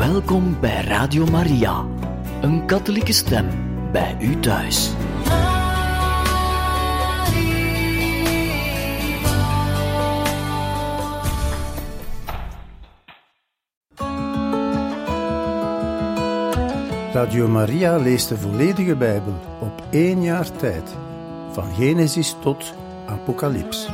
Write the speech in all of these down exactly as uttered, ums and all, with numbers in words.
Welkom bij Radio Maria, een katholieke stem bij u thuis. Radio Maria leest de volledige Bijbel op één jaar tijd, van Genesis tot Apocalyps.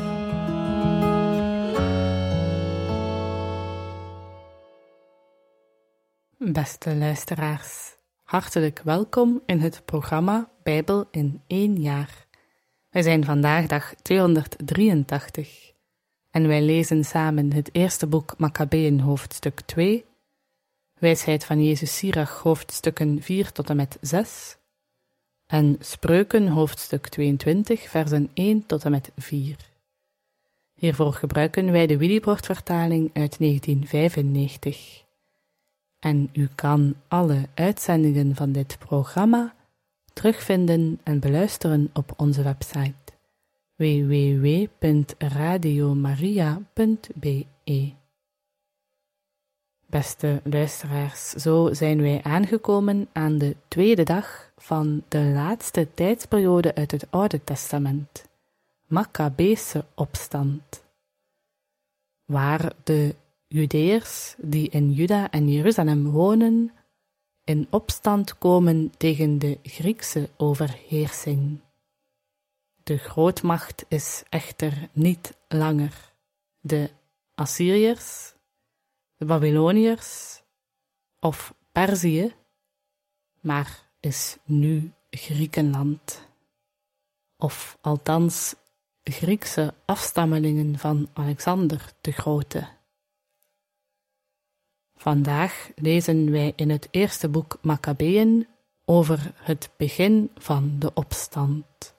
Beste luisteraars, hartelijk welkom in het programma Bijbel in één jaar. Wij zijn vandaag dag tweehonderddrieëntachtig en wij lezen samen het eerste boek Makkabeeën hoofdstuk twee, Wijsheid van Jezus Sirach hoofdstukken vier tot en met zes en Spreuken hoofdstuk tweeëntwintig versen één tot en met vier. Hiervoor gebruiken wij de Willibrord-vertaling uit negentien vijfennegentig. En u kan alle uitzendingen van dit programma terugvinden en beluisteren op onze website w w w punt radiomaria punt b e. Beste luisteraars, zo zijn wij aangekomen aan de tweede dag van de laatste tijdsperiode uit het Oude Testament, Makkabeese opstand, waar de Judeërs die in Juda en Jeruzalem wonen, in opstand komen tegen de Griekse overheersing. De grootmacht is echter niet langer de Assyriërs, de Babyloniërs of Perzië, maar is nu Griekenland, of althans Griekse afstammelingen van Alexander de Grote. Vandaag lezen wij in het eerste boek Makkabeeën over het begin van de opstand.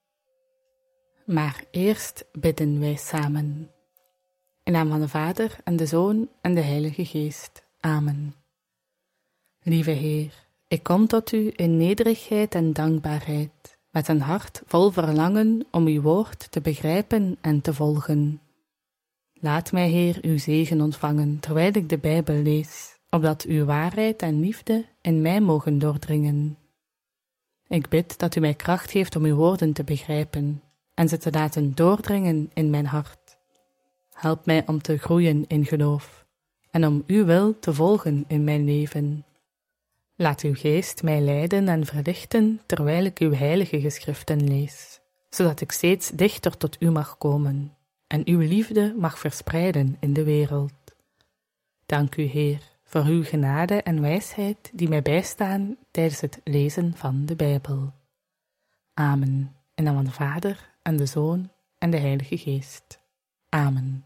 Maar eerst bidden wij samen. In naam van de Vader en de Zoon en de Heilige Geest. Amen. Lieve Heer, ik kom tot u in nederigheid en dankbaarheid, met een hart vol verlangen om uw woord te begrijpen en te volgen. Laat mij, Heer, uw zegen ontvangen, terwijl ik de Bijbel lees, opdat uw waarheid en liefde in mij mogen doordringen. Ik bid dat u mij kracht geeft om uw woorden te begrijpen en ze te laten doordringen in mijn hart. Help mij om te groeien in geloof en om uw wil te volgen in mijn leven. Laat uw geest mij leiden en verlichten terwijl ik uw heilige geschriften lees, zodat ik steeds dichter tot u mag komen en uw liefde mag verspreiden in de wereld. Dank u, Heer, voor uw genade en wijsheid die mij bijstaan tijdens het lezen van de Bijbel. Amen. In naam van de Vader en de Zoon en de Heilige Geest. Amen.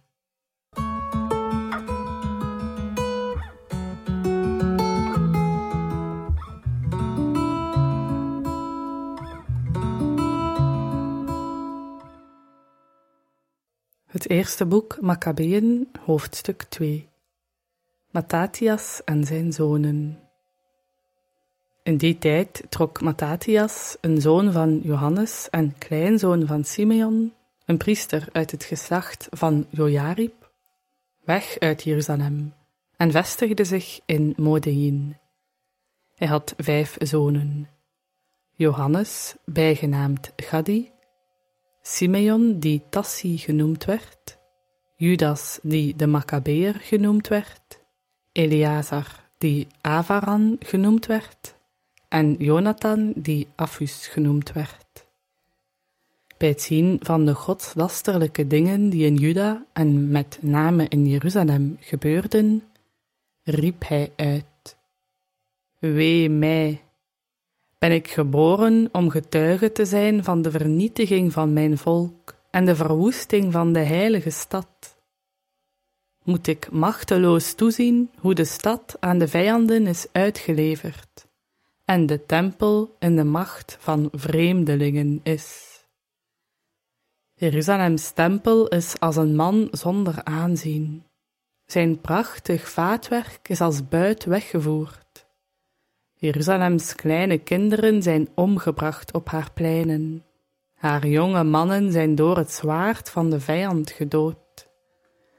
Het eerste boek Makkabeeën, hoofdstuk twee. Mattathias en zijn zonen. In die tijd trok Mattathias, een zoon van Johannes en kleinzoon van Simeon, een priester uit het geslacht van Jojarib, weg uit Jeruzalem en vestigde zich in Modeïn. Hij had vijf zonen: Johannes, bijgenaamd Gadi, Simeon, die Tassi genoemd werd, Judas, die de Makkabeër genoemd werd, Eleazar, die Avaran genoemd werd, en Jonathan, die Afus genoemd werd. Bij het zien van de godslasterlijke dingen die in Juda en met name in Jeruzalem gebeurden, riep hij uit: Wee mij! Ben ik geboren om getuige te zijn van de vernietiging van mijn volk en de verwoesting van de heilige stad? Moet ik machteloos toezien hoe de stad aan de vijanden is uitgeleverd en de tempel in de macht van vreemdelingen is? Jeruzalems tempel is als een man zonder aanzien. Zijn prachtig vaatwerk is als buit weggevoerd. Jeruzalems kleine kinderen zijn omgebracht op haar pleinen. Haar jonge mannen zijn door het zwaard van de vijand gedood.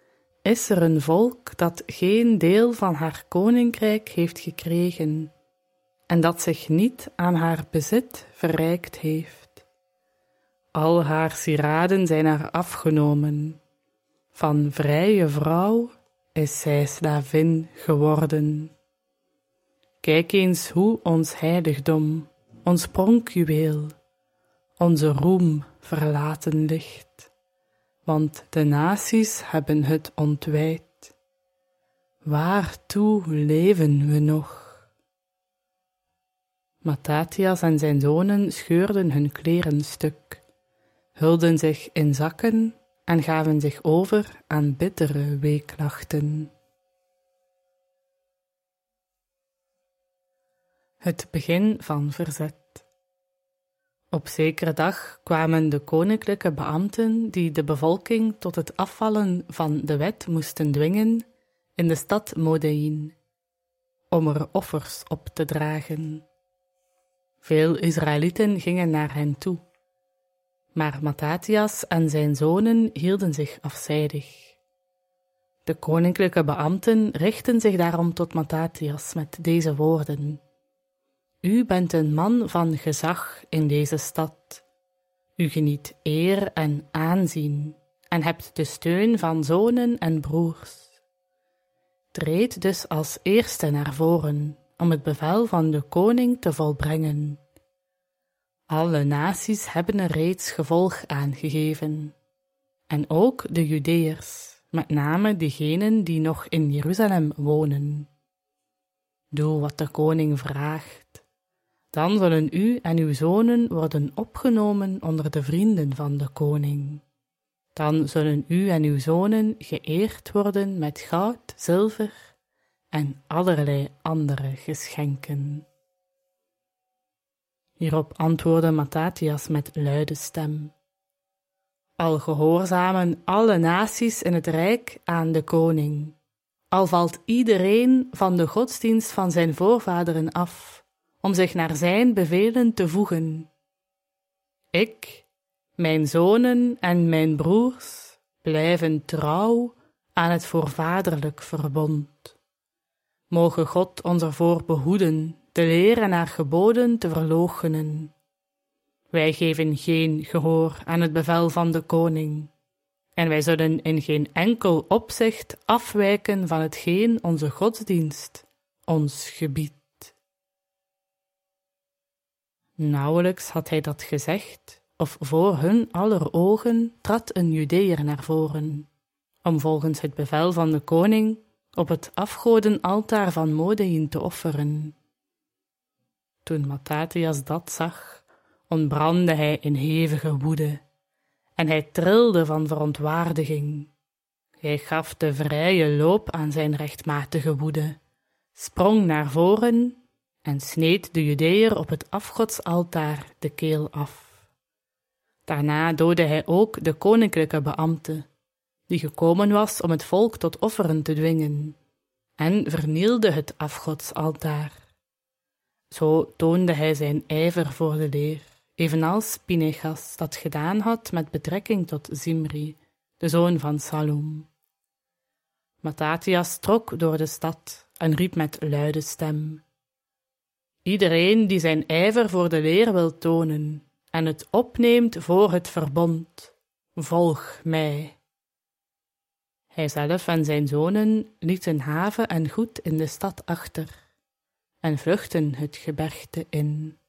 is er een volk dat geen deel van haar koninkrijk heeft gekregen en dat zich niet aan haar bezit verrijkt heeft. Al haar sieraden zijn haar afgenomen. Van vrije vrouw is zij slavin geworden. Kijk eens hoe ons heiligdom, ons pronkjuweel, onze roem verlaten ligt, want de naties hebben het ontwijd. Waartoe leven we nog? Mattathias en zijn zonen scheurden hun kleren stuk, hulden zich in zakken en gaven zich over aan bittere weeklachten. Het begin van verzet. Op zekere dag kwamen de koninklijke beambten die de bevolking tot het afvallen van de wet moesten dwingen in de stad Modein, om er offers op te dragen. Veel Israëlieten gingen naar hen toe, maar Mattathias en zijn zonen hielden zich afzijdig. De koninklijke beambten richtten zich daarom tot Mattathias met deze woorden: U bent een man van gezag in deze stad. U geniet eer en aanzien en hebt de steun van zonen en broers. Treed dus als eerste naar voren om het bevel van de koning te volbrengen. Alle naties hebben er reeds gevolg aangegeven, en ook de Judeërs, met name diegenen die nog in Jeruzalem wonen. Doe wat de koning vraagt. Dan zullen u en uw zonen worden opgenomen onder de vrienden van de koning. Dan zullen u en uw zonen geëerd worden met goud, zilver en allerlei andere geschenken. Hierop antwoordde Mattathias met luide stem: Al gehoorzamen alle naties in het rijk aan de koning, al valt iedereen van de godsdienst van zijn voorvaderen af, om zich naar zijn bevelen te voegen. Ik, mijn zonen en mijn broers blijven trouw aan het voorvaderlijk verbond. Moge God ons ervoor behoeden de leer en haar geboden te verloochenen. Wij geven geen gehoor aan het bevel van de koning, en wij zullen in geen enkel opzicht afwijken van hetgeen onze godsdienst ons gebiedt. Nauwelijks had hij dat gezegd, of voor hun aller ogen trad een Judeër naar voren, om volgens het bevel van de koning op het afgodenaltaar van Modein te offeren. Toen Mattathias dat zag, ontbrandde hij in hevige woede, en hij trilde van verontwaardiging. Hij gaf de vrije loop aan zijn rechtmatige woede, sprong naar voren en sneed de Judeër op het afgodsaltaar de keel af. Daarna doodde hij ook de koninklijke beambte, die gekomen was om het volk tot offeren te dwingen, en vernielde het afgodsaltaar. Zo toonde hij zijn ijver voor de leer, evenals Pinechas dat gedaan had met betrekking tot Zimri, de zoon van Salum. Mattathias trok door de stad en riep met luide stem: Iedereen die zijn ijver voor de leer wil tonen en het opneemt voor het verbond, volg mij. Hij zelf en zijn zonen lieten haven en goed in de stad achter en vluchtten het gebergte in.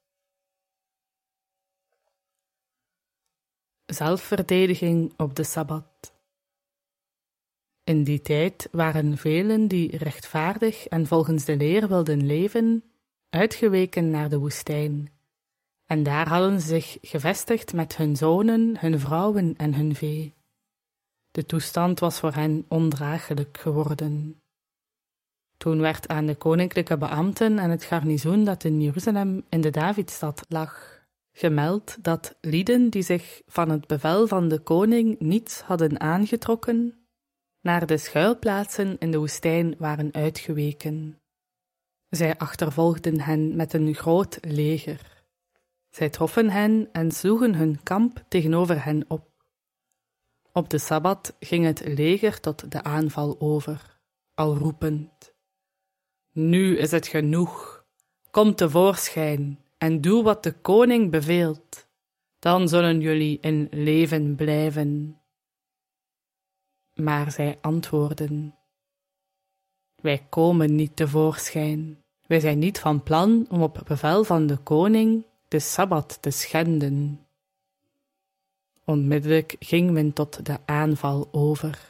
Zelfverdediging op de Sabbat. In die tijd waren velen die rechtvaardig en volgens de leer wilden leven, uitgeweken naar de woestijn, en daar hadden ze zich gevestigd met hun zonen, hun vrouwen en hun vee. De toestand was voor hen ondraaglijk geworden. Toen werd aan de koninklijke beambten en het garnizoen dat in Jeruzalem in de Davidstad lag, gemeld dat lieden die zich van het bevel van de koning niets hadden aangetrokken, naar de schuilplaatsen in de woestijn waren uitgeweken. Zij achtervolgden hen met een groot leger. Zij troffen hen en sloegen hun kamp tegenover hen op. Op de Sabbat ging het leger tot de aanval over, al roepend: Nu is het genoeg, kom tevoorschijn en doe wat de koning beveelt, dan zullen jullie in leven blijven. Maar zij antwoordden: Wij komen niet tevoorschijn, wij zijn niet van plan om op bevel van de koning de Sabbat te schenden. Onmiddellijk ging men tot de aanval over.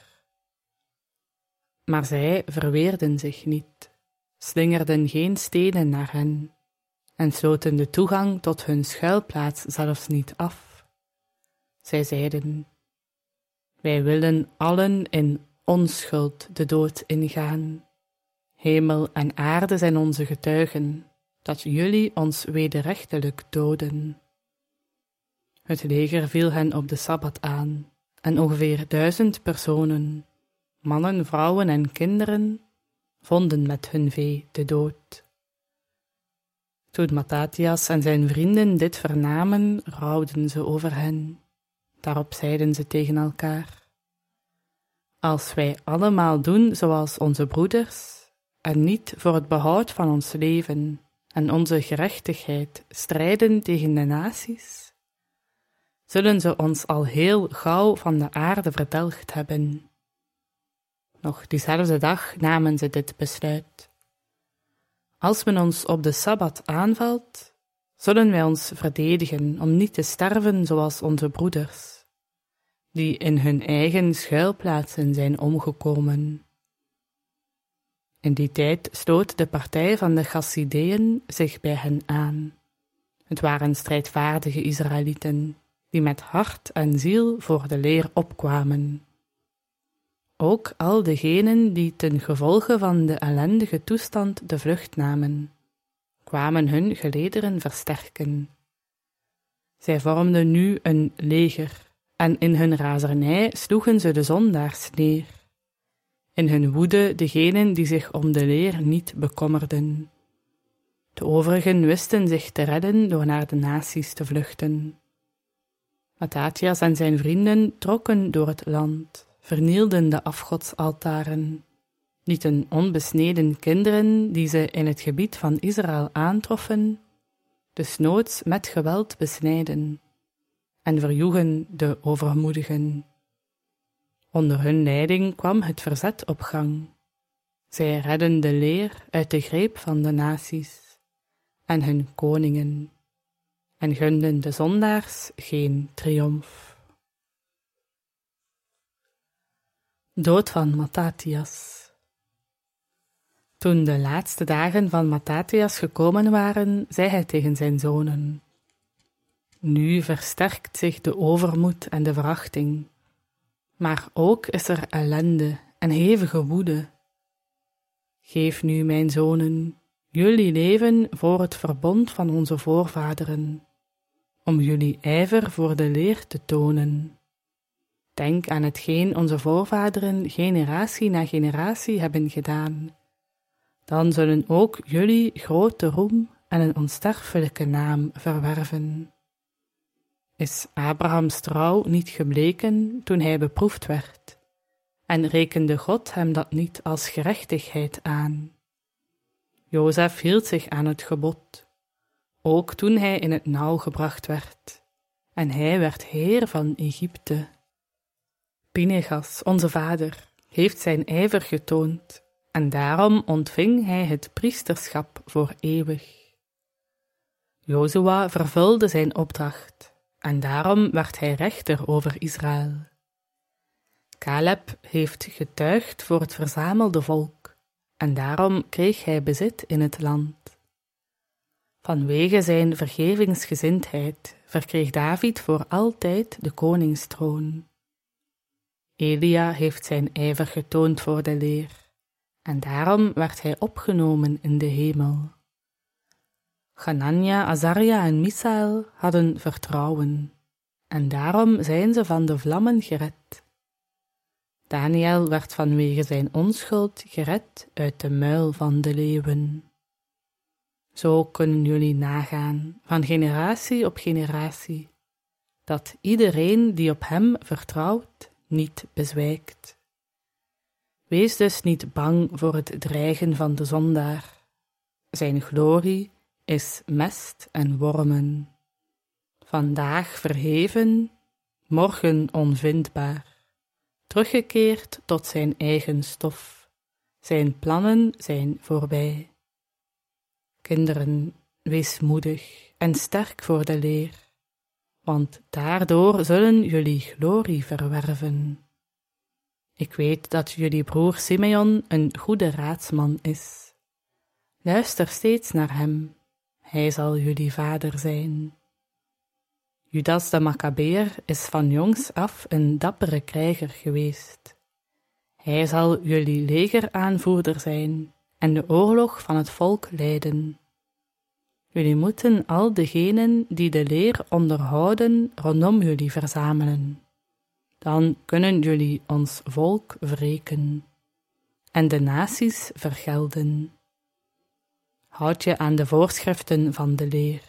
Maar zij verweerden zich niet, slingerden geen stenen naar hen en sloten de toegang tot hun schuilplaats zelfs niet af. Zij zeiden: Wij willen allen in onschuld de dood ingaan. Hemel en aarde zijn onze getuigen, dat jullie ons wederrechtelijk doden. Het leger viel hen op de Sabbat aan, en ongeveer duizend personen, mannen, vrouwen en kinderen, vonden met hun vee de dood. Toen Mattathias en zijn vrienden dit vernamen, rouwden ze over hen. Daarop zeiden ze tegen elkaar: Als wij allemaal doen zoals onze broeders, en niet voor het behoud van ons leven en onze gerechtigheid strijden tegen de naties, zullen ze ons al heel gauw van de aarde verdelgd hebben. Nog diezelfde dag namen ze dit besluit: Als men ons op de Sabbat aanvalt, zullen wij ons verdedigen om niet te sterven zoals onze broeders, die in hun eigen schuilplaatsen zijn omgekomen. In die tijd sloot de partij van de Chassideeën zich bij hen aan. Het waren strijdvaardige Israëlieten, die met hart en ziel voor de leer opkwamen. Ook al degenen die ten gevolge van de ellendige toestand de vlucht namen, kwamen hun gelederen versterken. Zij vormden nu een leger, en in hun razernij sloegen ze de zondaars neer. In hun woede degenen die zich om de leer niet bekommerden. De overigen wisten zich te redden door naar de naties te vluchten. Mattathias en zijn vrienden trokken door het land, vernielden de afgodsaltaren, lieten onbesneden kinderen die ze in het gebied van Israël aantroffen, desnoods met geweld besnijden, en verjoegen de overmoedigen. Onder hun leiding kwam het verzet op gang. Zij redden de leer uit de greep van de naties en hun koningen, en gunden de zondaars geen triomf. Dood van Mattathias. Toen de laatste dagen van Mattathias gekomen waren, zei hij tegen zijn zonen: Nu versterkt zich de overmoed en de verachting, maar ook is er ellende en hevige woede. Geef nu, mijn zonen, jullie leven voor het verbond van onze voorvaderen, om jullie ijver voor de leer te tonen. Denk aan hetgeen onze voorvaderen generatie na generatie hebben gedaan. Dan zullen ook jullie grote roem en een onsterfelijke naam verwerven. Is Abrahams trouw niet gebleken toen hij beproefd werd, en rekende God hem dat niet als gerechtigheid aan? Jozef hield zich aan het gebod, ook toen hij in het nauw gebracht werd, en hij werd heer van Egypte. Pinegas, onze vader, heeft zijn ijver getoond, en daarom ontving hij het priesterschap voor eeuwig. Jozua vervulde zijn opdracht, en daarom werd hij rechter over Israël. Caleb heeft getuigd voor het verzamelde volk, en daarom kreeg hij bezit in het land. Vanwege zijn vergevingsgezindheid verkreeg David voor altijd de koningstroon. Elia heeft zijn ijver getoond voor de leer, en daarom werd hij opgenomen in de hemel. Hanania, Azaria en Misael hadden vertrouwen, en daarom zijn ze van de vlammen gered. Daniel werd vanwege zijn onschuld gered uit de muil van de leeuwen. Zo kunnen jullie nagaan, van generatie op generatie, dat iedereen die op hem vertrouwt niet bezwijkt. Wees dus niet bang voor het dreigen van de zondaar. Zijn glorie is mest en wormen. Vandaag verheven, morgen onvindbaar. Teruggekeerd tot zijn eigen stof. Zijn plannen zijn voorbij. Kinderen, wees moedig en sterk voor de leer, want daardoor zullen jullie glorie verwerven. Ik weet dat jullie broer Simeon een goede raadsman is. Luister steeds naar hem, hij zal jullie vader zijn. Judas de Maccabeer is van jongs af een dappere krijger geweest. Hij zal jullie legeraanvoerder zijn en de oorlog van het volk leiden. Jullie moeten al degenen die de leer onderhouden rondom jullie verzamelen. Dan kunnen jullie ons volk wreken en de naties vergelden. Houd je aan de voorschriften van de leer.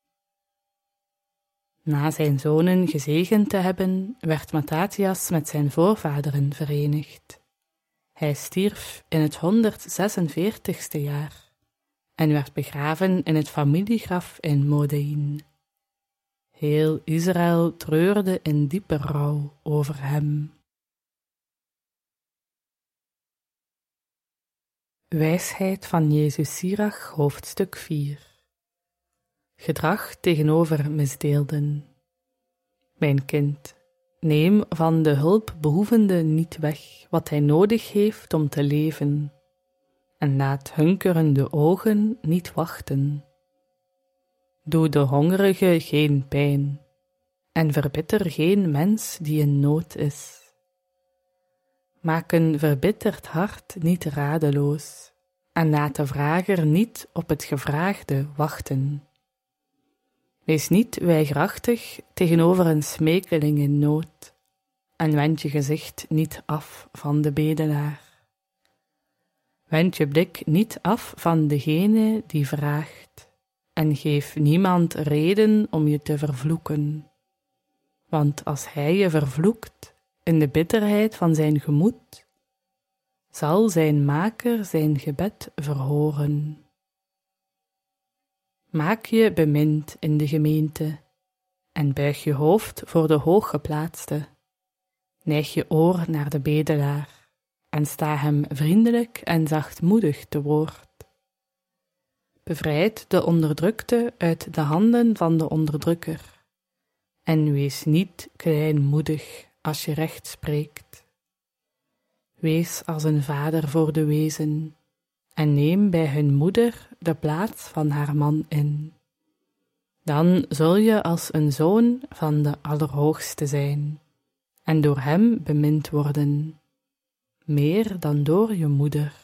Na zijn zonen gezegend te hebben, werd Matthias met zijn voorvaderen verenigd. Hij stierf in het honderdzesenveertigste jaar en werd begraven in het familiegraf in Modein. Heel Israël treurde in diepe rouw over hem. Wijsheid van Jezus Sirach, hoofdstuk vier. Gedrag tegenover misdeelden. Mijn kind, neem van de hulpbehoevende niet weg wat hij nodig heeft om te leven, en laat hunkerende ogen niet wachten. Doe de hongerige geen pijn, en verbitter geen mens die in nood is. Maak een verbitterd hart niet radeloos, en laat de vrager niet op het gevraagde wachten. Wees niet weigerachtig tegenover een smeekeling in nood, en wend je gezicht niet af van de bedelaar. Wend je blik niet af van degene die vraagt, en geef niemand reden om je te vervloeken. Want als hij je vervloekt in de bitterheid van zijn gemoed, zal zijn maker zijn gebed verhoren. Maak je bemind in de gemeente en buig je hoofd voor de hooggeplaatste. Neig je oor naar de bedelaar en sta hem vriendelijk en zachtmoedig te woord. Bevrijd de onderdrukte uit de handen van de onderdrukker en wees niet kleinmoedig als je recht spreekt. Wees als een vader voor de wezen en neem bij hun moeder de plaats van haar man in. Dan zul je als een zoon van de Allerhoogste zijn en door hem bemind worden, meer dan door je moeder.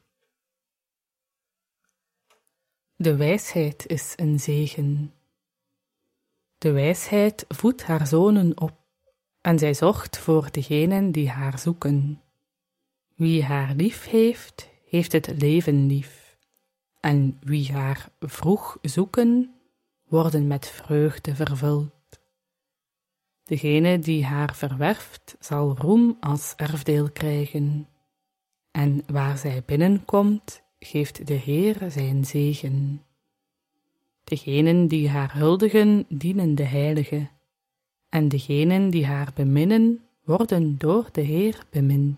De wijsheid is een zegen. De wijsheid voedt haar zonen op en zij zorgt voor degenen die haar zoeken. Wie haar lief heeft, heeft het leven lief, en wie haar vroeg zoeken, worden met vreugde vervuld. Degene die haar verwerft, zal roem als erfdeel krijgen, en waar zij binnenkomt, geeft de Heer zijn zegen. Degenen die haar huldigen, dienen de Heilige, en degenen die haar beminnen, worden door de Heer bemind.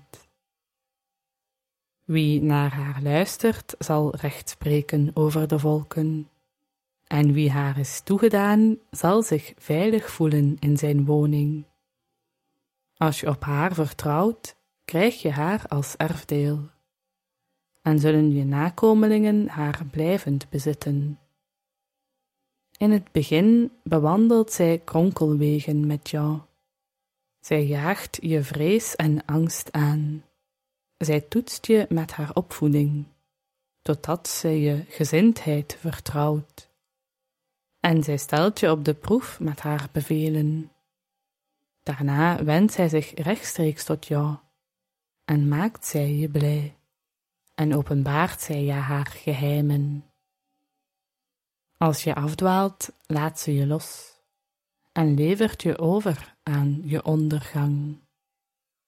Wie naar haar luistert, zal recht spreken over de volken, en wie haar is toegedaan, zal zich veilig voelen in zijn woning. Als je op haar vertrouwt, krijg je haar als erfdeel, en zullen je nakomelingen haar blijvend bezitten. In het begin bewandelt zij kronkelwegen met jou. Zij jaagt je vrees en angst aan. Zij toetst je met haar opvoeding, totdat zij je gezindheid vertrouwt. En zij stelt je op de proef met haar bevelen. Daarna wendt zij zich rechtstreeks tot jou, en maakt zij je blij, en openbaart zij je haar geheimen. Als je afdwaalt, laat ze je los, en levert je over aan je ondergang.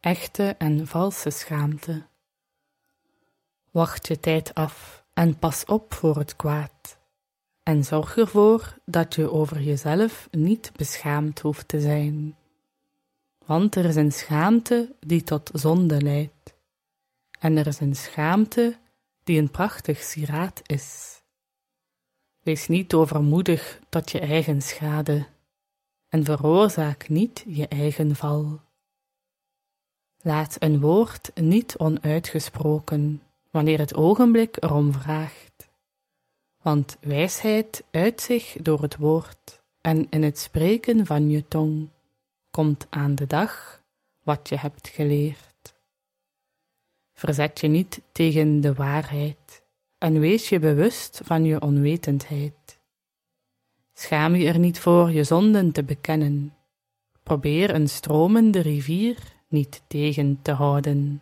echte en valse schaamte. Wacht je tijd af en pas op voor het kwaad. En zorg ervoor dat je over jezelf niet beschaamd hoeft te zijn. Want er is een schaamte die tot zonde leidt. En er is een schaamte die een prachtig sieraad is. Wees niet overmoedig tot je eigen schade en veroorzaak niet je eigen val. Laat een woord niet onuitgesproken, wanneer het ogenblik erom vraagt. Want wijsheid uit zich door het woord, en in het spreken van je tong komt aan de dag wat je hebt geleerd. Verzet je niet tegen de waarheid, en wees je bewust van je onwetendheid. Schaam je er niet voor je zonden te bekennen. Probeer een stromende rivier niet tegen te houden.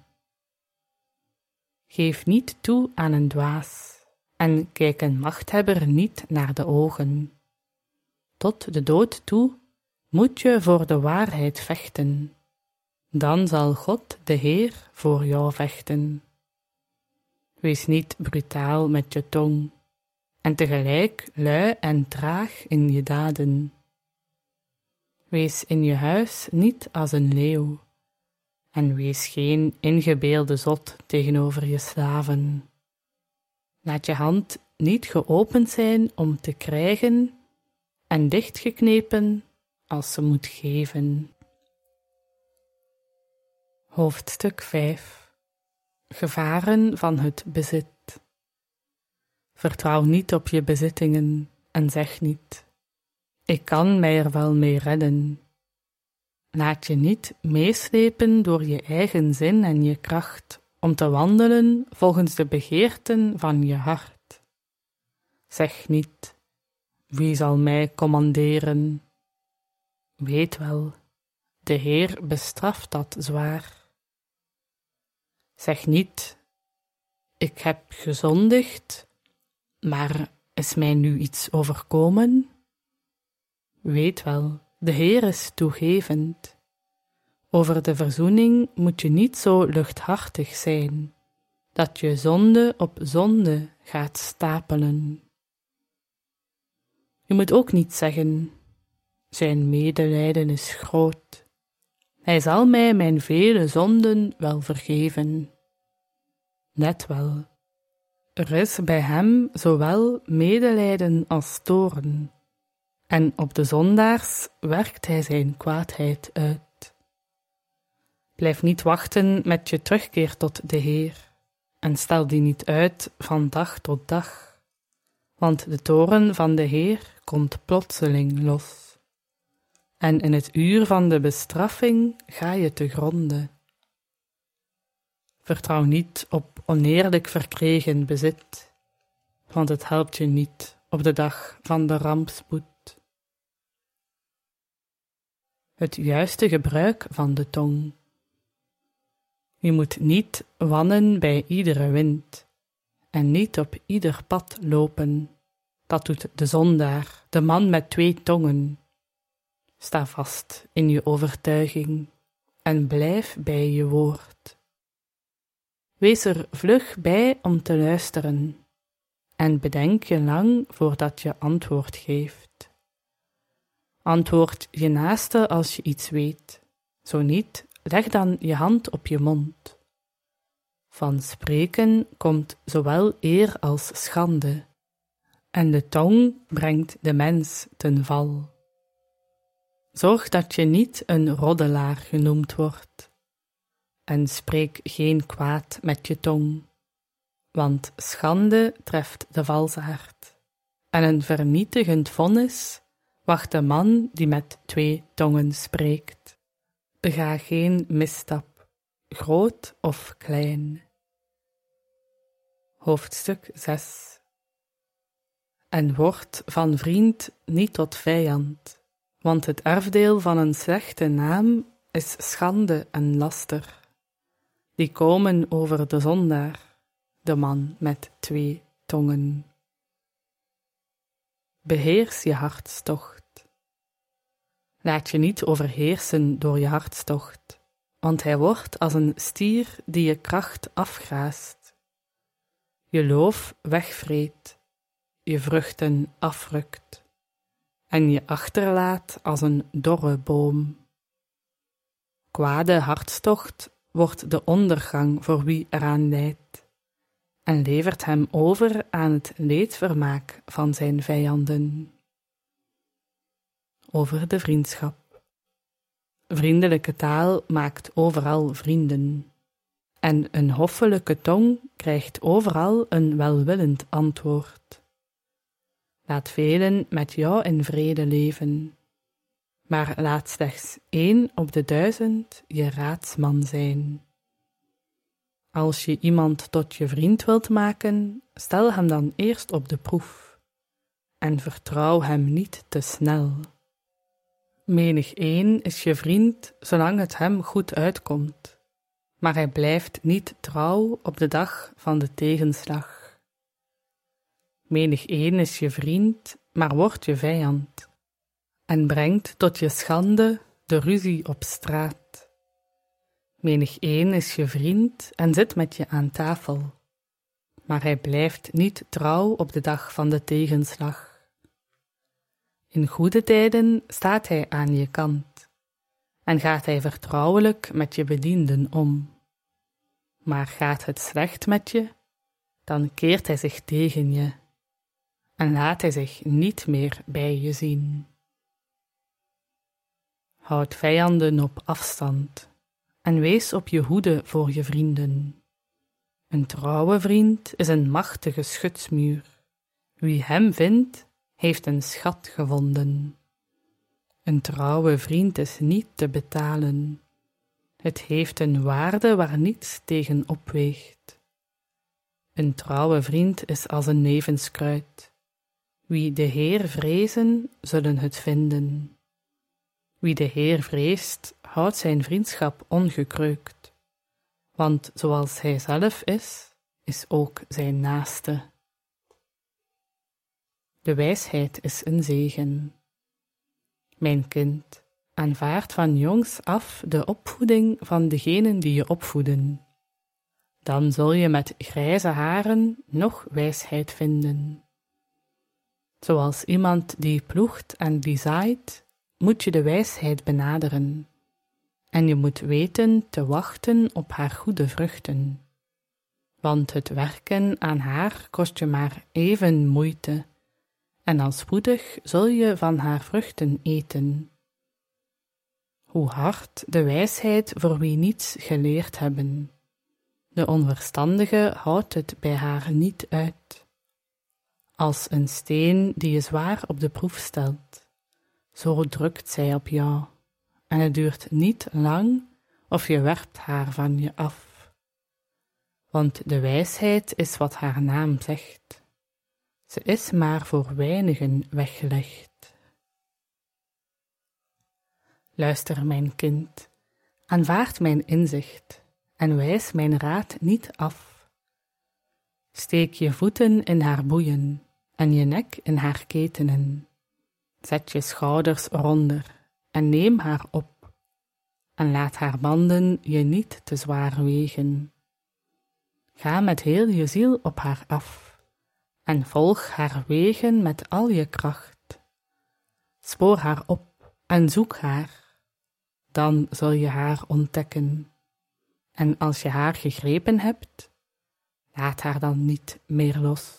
Geef niet toe aan een dwaas, en kijk een machthebber niet naar de ogen. Tot de dood toe moet je voor de waarheid vechten. Dan zal God de Heer voor jou vechten. Wees niet brutaal met je tong, en tegelijk lui en traag in je daden. Wees in je huis niet als een leeuw, en wees geen ingebeelde zot tegenover je slaven. Laat je hand niet geopend zijn om te krijgen, en dichtgeknepen als ze moet geven. Hoofdstuk vijf. Gevaren van het bezit. Vertrouw niet op je bezittingen en zeg niet: ik kan mij er wel mee redden. Laat je niet meeslepen door je eigen zin en je kracht om te wandelen volgens de begeerten van je hart. Zeg niet: wie zal mij commanderen? Weet wel, de Heer bestraft dat zwaar. Zeg niet: ik heb gezondigd, maar is mij nu iets overkomen? Weet wel, de Heer is toegevend. Over de verzoening moet je niet zo luchthartig zijn, dat je zonde op zonde gaat stapelen. Je moet ook niet zeggen: zijn medelijden is groot. Hij zal mij mijn vele zonden wel vergeven. Let wel, er is bij hem zowel medelijden als toorn, en op de zondaars werkt hij zijn kwaadheid uit. Blijf niet wachten met je terugkeer tot de Heer, en stel die niet uit van dag tot dag, want de toorn van de Heer komt plotseling los. En in het uur van de bestraffing ga je te gronde. Vertrouw niet op oneerlijk verkregen bezit, want het helpt je niet op de dag van de rampspoed. Het juiste gebruik van de tong. Je moet niet wannen bij iedere wind, en niet op ieder pad lopen. Dat doet de zondaar, de man met twee tongen. Sta vast in je overtuiging en blijf bij je woord. Wees er vlug bij om te luisteren en bedenk je lang voordat je antwoord geeft. Antwoord je naaste als je iets weet. Zo niet, leg dan je hand op je mond. Van spreken komt zowel eer als schande, en de tong brengt de mens ten val. Zorg dat je niet een roddelaar genoemd wordt, en spreek geen kwaad met je tong, want schande treft de valsaard, en een vernietigend vonnis wacht de man die met twee tongen spreekt. Bega geen misstap, groot of klein. Hoofdstuk zes. En word van vriend niet tot vijand, want het erfdeel van een slechte naam is schande en laster. Die komen over de zondaar, de man met twee tongen. Beheers je hartstocht. Laat je niet overheersen door je hartstocht, want hij wordt als een stier die je kracht afgraast, je loof wegvreet, je vruchten afrukt en je achterlaat als een dorre boom. Kwade hartstocht wordt de ondergang voor wie eraan lijdt en levert hem over aan het leedvermaak van zijn vijanden. Over de vriendschap. Vriendelijke taal maakt overal vrienden, en een hoffelijke tong krijgt overal een welwillend antwoord. Laat velen met jou in vrede leven, maar laat slechts één op de duizend je raadsman zijn. Als je iemand tot je vriend wilt maken, stel hem dan eerst op de proef, en vertrouw hem niet te snel. Menig een is je vriend zolang het hem goed uitkomt, maar hij blijft niet trouw op de dag van de tegenslag. Menig een is je vriend, maar wordt je vijand, en brengt tot je schande de ruzie op straat. Menig een is je vriend en zit met je aan tafel, maar hij blijft niet trouw op de dag van de tegenslag. In goede tijden staat hij aan je kant en gaat hij vertrouwelijk met je bedienden om. Maar gaat het slecht met je, dan keert hij zich tegen je en laat hij zich niet meer bij je zien. Houd vijanden op afstand en wees op je hoede voor je vrienden. Een trouwe vriend is een machtige schutsmuur. Wie hem vindt, heeft een schat gevonden. Een trouwe vriend is niet te betalen. Het heeft een waarde waar niets tegen opweegt. Een trouwe vriend is als een levenskruid. Wie de Heer vrezen, zullen het vinden. Wie de Heer vreest, houdt zijn vriendschap ongekreukt. Want zoals hij zelf is, is ook zijn naaste. De wijsheid is een zegen. Mijn kind, aanvaard van jongs af de opvoeding van degenen die je opvoeden. Dan zul je met grijze haren nog wijsheid vinden. Zoals iemand die ploegt en die zaait, moet je de wijsheid benaderen. En je moet weten te wachten op haar goede vruchten. Want het werken aan haar kost je maar even moeite, en al spoedig zul je van haar vruchten eten. Hoe hard de wijsheid voor wie niets geleerd hebben. De onverstandige houdt het bij haar niet uit. Als een steen die je zwaar op de proef stelt, zo drukt zij op jou, en het duurt niet lang of je werpt haar van je af. Want de wijsheid is wat haar naam zegt. Ze is maar voor weinigen weggelegd. Luister, mijn kind, aanvaard mijn inzicht en wijs mijn raad niet af. Steek je voeten in haar boeien en je nek in haar ketenen. Zet je schouders eronder en neem haar op, en laat haar banden je niet te zwaar wegen. Ga met heel je ziel op haar af, en volg haar wegen met al je kracht. Spoor haar op en zoek haar, dan zul je haar ontdekken. En als je haar gegrepen hebt, laat haar dan niet meer los.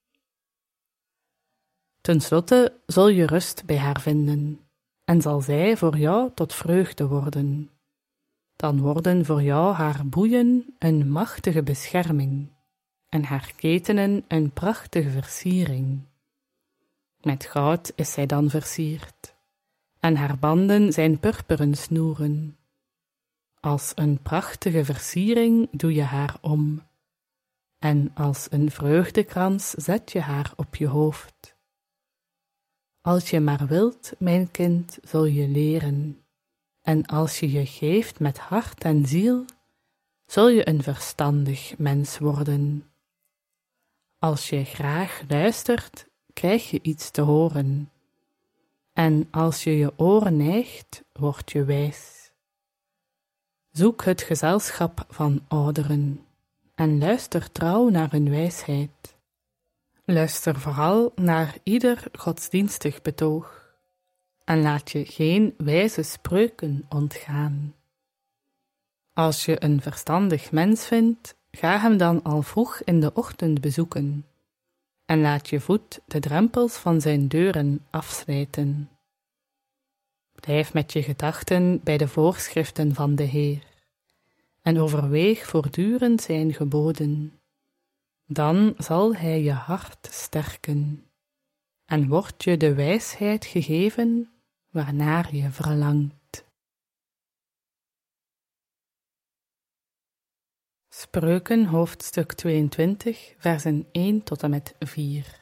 Ten slotte zul je rust bij haar vinden, en zal zij voor jou tot vreugde worden. Dan worden voor jou haar boeien een machtige bescherming, en haar ketenen een prachtige versiering. Met goud is zij dan versierd, en haar banden zijn purperen snoeren. Als een prachtige versiering doe je haar om, en als een vreugdekrans zet je haar op je hoofd. Als je maar wilt, mijn kind, zul je leren, en als je je geeft met hart en ziel, zul je een verstandig mens worden. Als je graag luistert, krijg je iets te horen, en als je je oren neigt, word je wijs. Zoek het gezelschap van ouderen en luister trouw naar hun wijsheid. Luister vooral naar ieder godsdienstig betoog en laat je geen wijze spreuken ontgaan. Als je een verstandig mens vindt, ga hem dan al vroeg in de ochtend bezoeken en laat je voet de drempels van zijn deuren afslijten. Blijf met je gedachten bij de voorschriften van de Heer en overweeg voortdurend zijn geboden. Dan zal hij je hart sterken en wordt je de wijsheid gegeven waarnaar je verlangt. Spreuken hoofdstuk tweeëntwintig, versen één tot en met vier.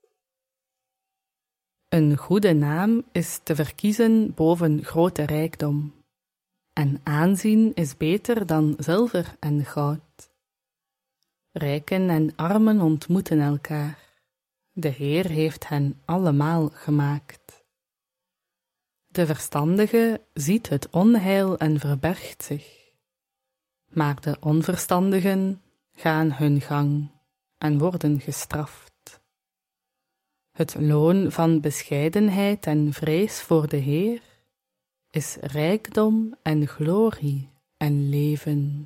Een goede naam is te verkiezen boven grote rijkdom, en aanzien is beter dan zilver en goud. Rijken en armen ontmoeten elkaar. De Heer heeft hen allemaal gemaakt. De verstandige ziet het onheil en verbergt zich, maar de onverstandigen gaan hun gang en worden gestraft. Het loon van bescheidenheid en vrees voor de Heer is rijkdom en glorie en leven.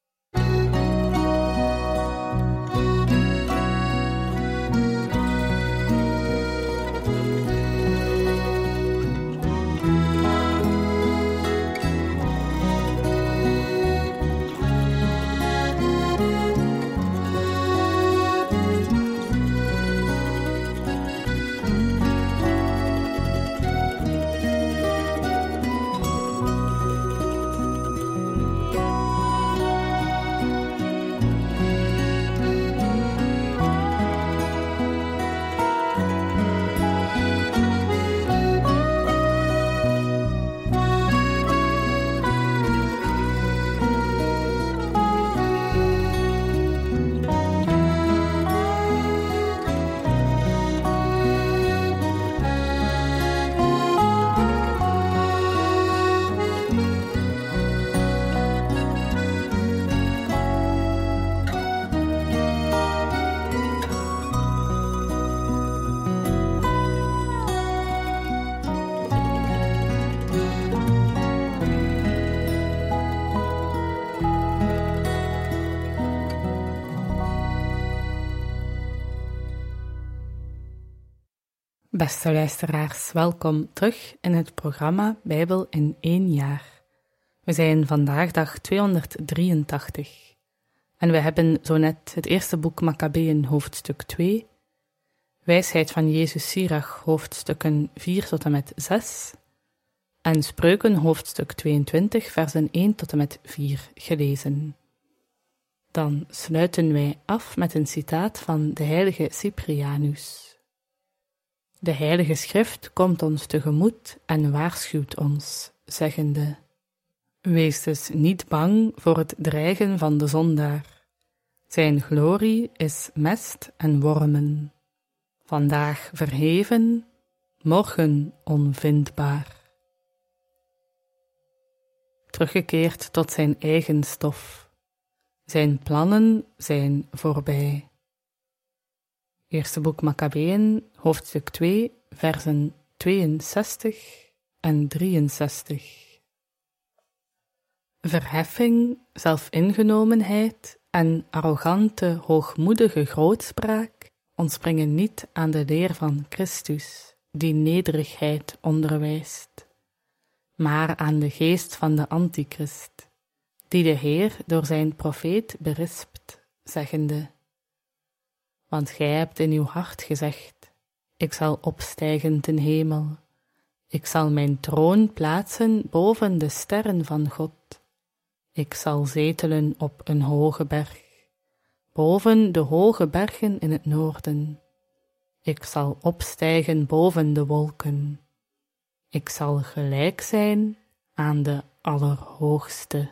Beste luisteraars, welkom terug in het programma Bijbel in één jaar. We zijn vandaag dag tweehonderddrieëntachtig en we hebben zo net het eerste boek Makkabeeën hoofdstuk twee, Wijsheid van Jezus Sirach hoofdstukken vier tot en met zes en Spreuken hoofdstuk tweeëntwintig versen één tot en met vier gelezen. Dan sluiten wij af met een citaat van de heilige Cyprianus. De Heilige Schrift komt ons tegemoet en waarschuwt ons, zeggende: Wees dus niet bang voor het dreigen van de zondaar. Zijn glorie is mest en wormen. Vandaag verheven, morgen onvindbaar. Teruggekeerd tot zijn eigen stof. Zijn plannen zijn voorbij. Eerste boek Makkabeeën, hoofdstuk twee, versen tweeënzestig en drieënzestig. Verheffing, zelfingenomenheid en arrogante, hoogmoedige grootspraak ontspringen niet aan de leer van Christus, die nederigheid onderwijst, maar aan de geest van de Antichrist, die de Heer door zijn profeet berispt, zeggende: Want gij hebt in uw hart gezegd: Ik zal opstijgen ten hemel. Ik zal mijn troon plaatsen boven de sterren van God. Ik zal zetelen op een hoge berg, boven de hoge bergen in het noorden. Ik zal opstijgen boven de wolken. Ik zal gelijk zijn aan de Allerhoogste.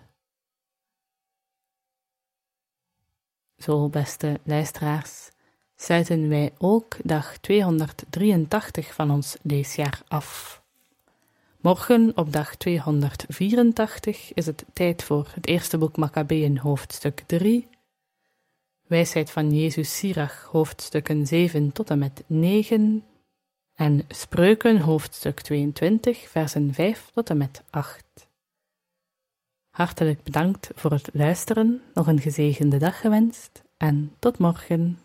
Zo, beste luisteraars, sluiten wij ook dag tweehonderddrieëntachtig van ons leesjaar af. Morgen, op dag tweehonderdvierentachtig, is het tijd voor het eerste boek Makkabeeën, hoofdstuk drie. Wijsheid van Jezus Sirach, hoofdstukken zeven tot en met negen. En Spreuken, hoofdstuk tweeëntwintig, versen vijf tot en met acht. Hartelijk bedankt voor het luisteren, nog een gezegende dag gewenst en tot morgen.